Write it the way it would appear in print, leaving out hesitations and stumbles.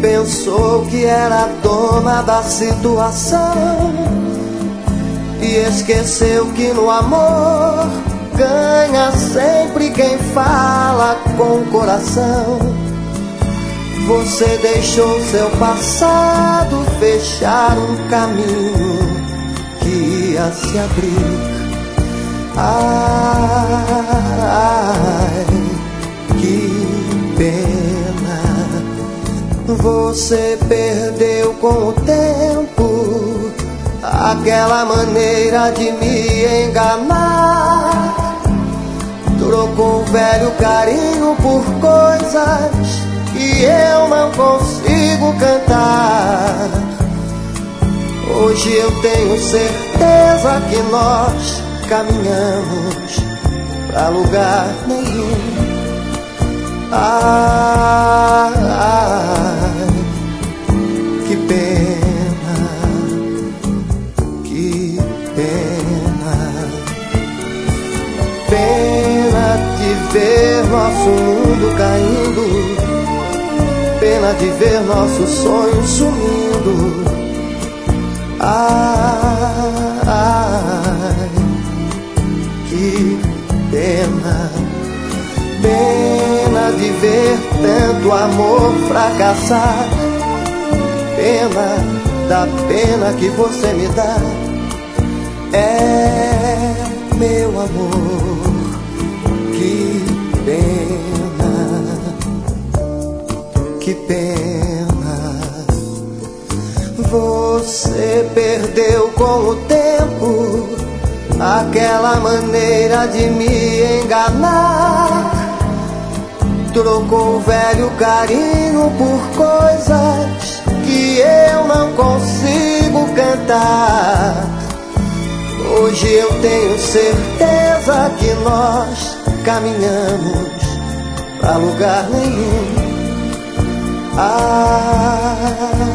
Pensou que era dona da situação e esqueceu que no amor ganha sempre quem fala com o coração. Você deixou seu passado fechar um caminho que ia se abrir. Ai, que pena. Você perdeu com o tempo aquela maneira de me enganar. Trocou o velho carinho por coisas que eu não consigo cantar. Hoje eu tenho certeza que nós caminhamos pra lugar nenhum. Ai, que pena, que pena. Pena de ver nosso mundo caindo, pena de ver nossos sonhos sumindo. Ai, que pena. Pena de ver tanto amor fracassar. Pena da pena que você me dá. É, meu amor, que pena, que pena. Você perdeu com o tempo aquela maneira de me enganar. Trocou o velho carinho por coisas que eu não consigo cantar. Hoje eu tenho certeza que nós caminhamos pra lugar nenhum. Ah,